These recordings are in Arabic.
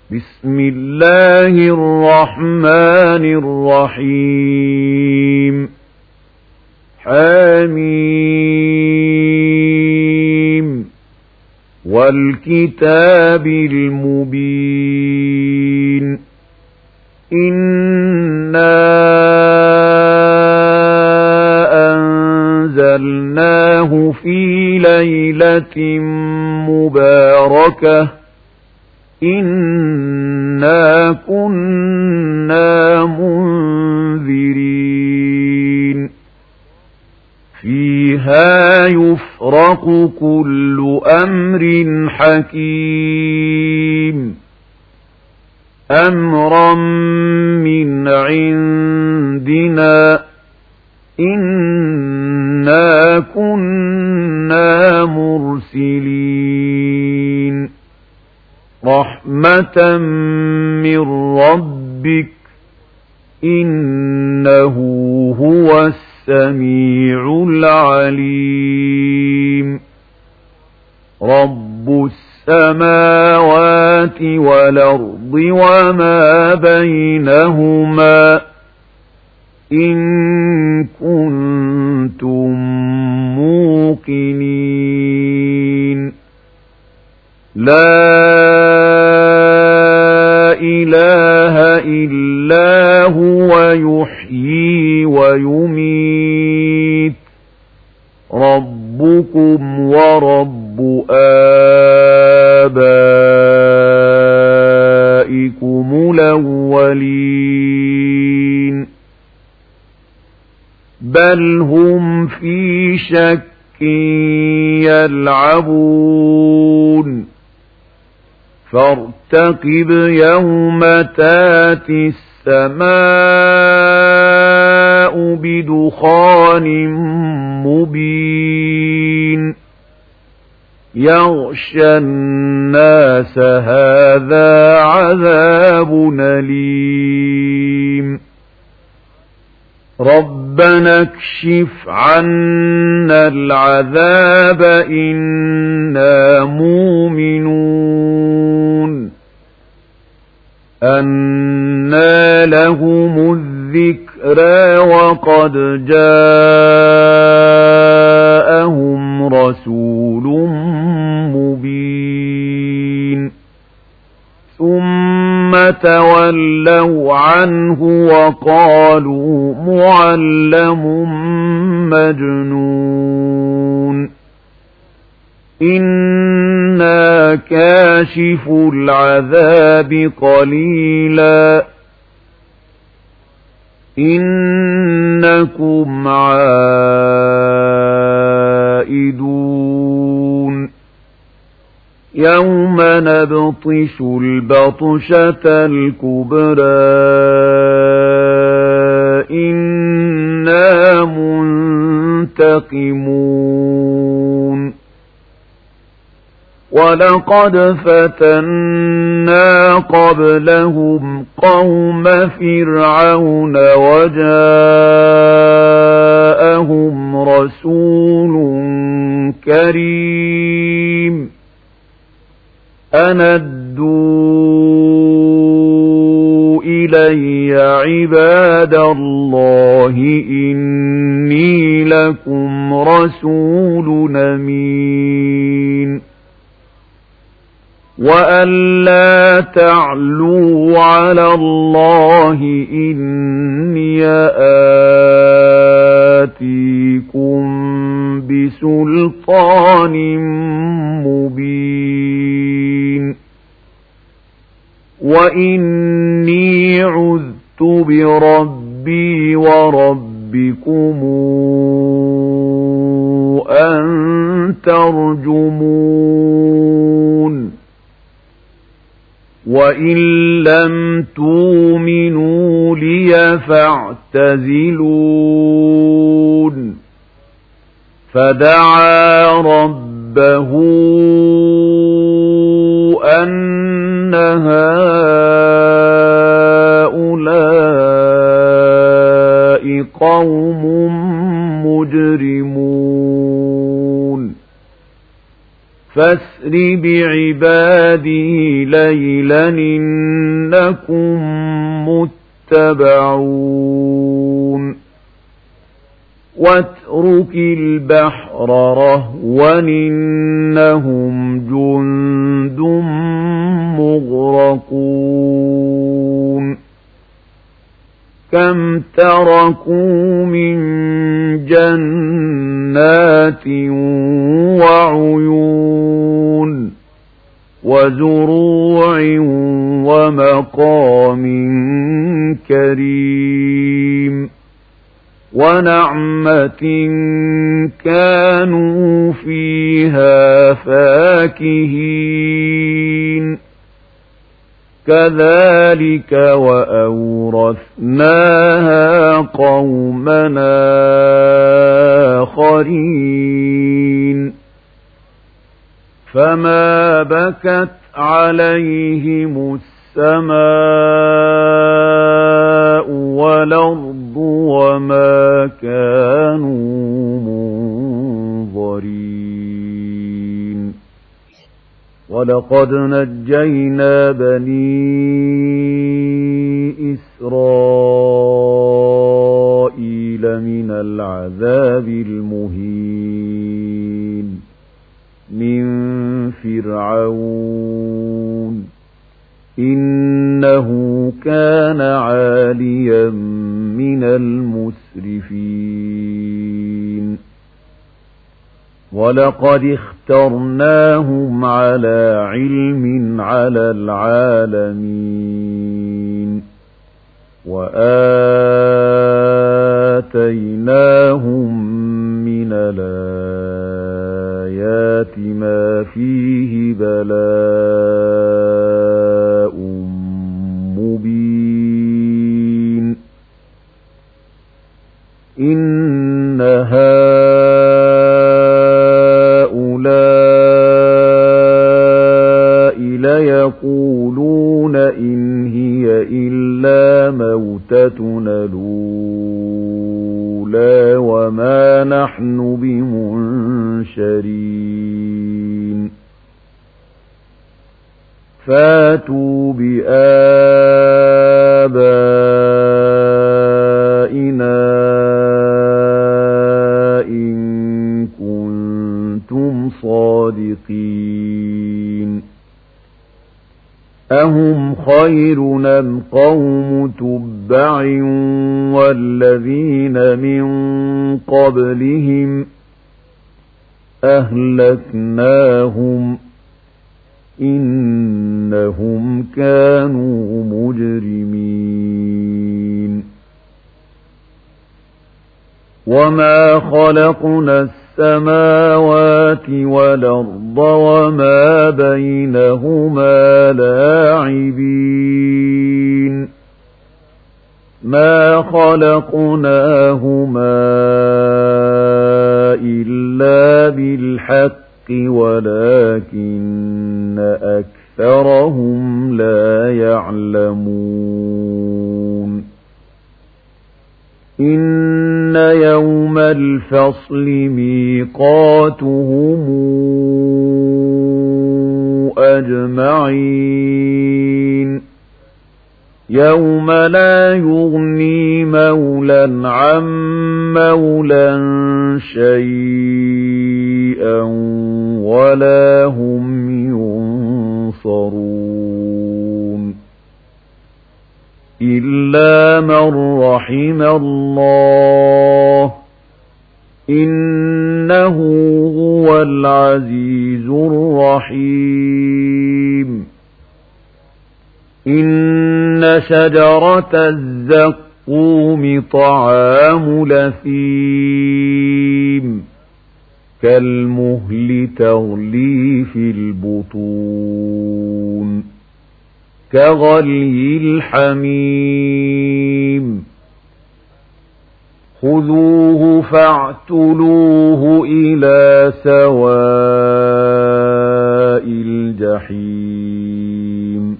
بسم الله الرحمن الرحيم حميم والكتاب المبين إنا أنزلناه في ليلة مباركة إنا كنا منذرين فيها يفرق كل أمر حكيم أمرا من عندنا إنا كنا مرسلين رحمة من ربك إنه هو السميع العليم رب السماوات والأرض وما بينهما إن كنتم موقنين لا إله إلا هو يحيي ويميت ربكم ورب آبائكم الأولين بل هم في شك يلعبون فارتقب يوم تاتي السماء بدخان مبين يغشى الناس هذا عذاب أليم ربنا اكشف عنا العذاب إنا مؤمنون أنى لهم الذكرى وقد جاءهم رسول مبين ثم تولوا عنه وقالوا معلم مجنون إنا كاشف العذاب قليلا إنكم عائدون يوم نبطش البطشة الكبرى إنا منتقمون ولقد فتنا قبلهم قوم فرعون وجاءهم رسول كريم أن أدوا إلي عباد الله إني لكم رسول أمين وأن لا تعلوا على الله إني آتيكم بسلطان مبين وإني عذت بربي وربكم أن ترجمون وإن لم تؤمنوا لي فاعتزلون فدعا ربه أن هؤلاء قوم مجرمون فاسر بعبادي ليلا إنكم متبعون واترك البحر رهوا إنهم جند مغرقون كم تركوا من جنات وعيون وزروع ومقام كريم ونعمة كانوا فيها فاكهين كذلك وأورثناها قومنا آخرين فما بكت عليهم السماء والأرض وما كانوا منظرين ولقد نجينا بني إسرائيل من العذاب المهين من فرعون إنه كان عاليا من المسرفين ولقد اخترناهم على علم على العالمين وآتيناهم من الآيات ما فيه بلاء مبين إن هؤلاء ليقولون إن هي إلا موتتنا الأولى وما نحن بمنشرين فاتوا بآبائنا إن كنتم صادقين أهم خير أم قوم تبع والذين من قبلهم أهلكناهم إنهم كانوا مجرمين وما خلقنا السماوات والأرض وما بينهما لاعبين ما خلقناهما إلا بالحق ولكن أكثرهم لا يعلمون إن يوم الفصل ميقاتهم أجمعين يوم لا يغني مولى عن مولى شيئا ولا هم ينصرون إلا من رحم الله إنه هو العزيز الرحيم إن شجرة الزقوم طعام لثيم كالمهل تغلي في البطون كغلي الحميم خذوه فاعتلوه إلى سواء الجحيم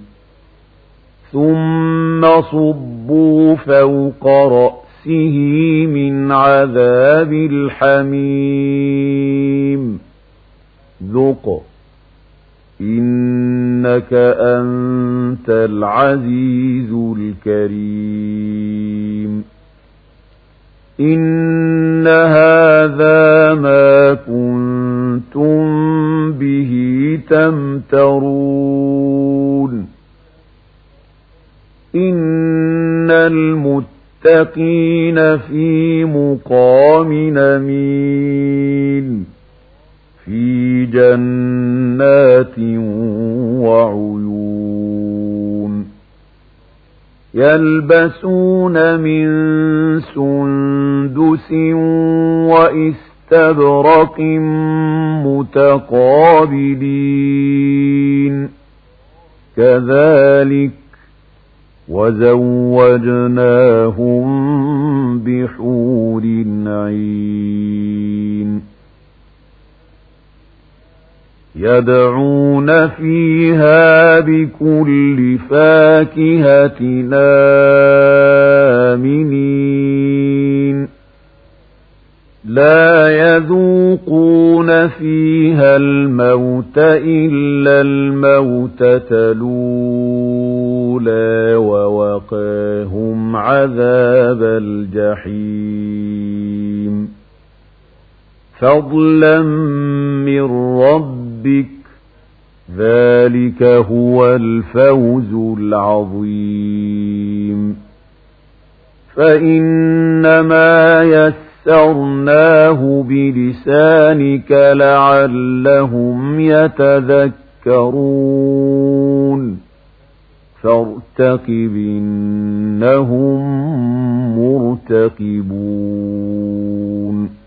ثم صبوا فوق رأسه من عذاب الحميم ذق إنك أنت العزيز الكريم إن هذا ما كنتم به تمترون إن المتقين في مقام أمين في جنات وعيون يلبسون من سندس وإستبرق متقابلين كذلك وزوجناهم بحور عين يدعون فيها بكل فاكهة آمنين لا يذوقون فيها الموت إلا الموتة الأولى ووقاهم عذاب الجحيم فضلا من ربك ذلك هو الفوز العظيم فإنما يسرناه بلسانك لعلهم يتذكرون فارتقب إنهم مرتقبون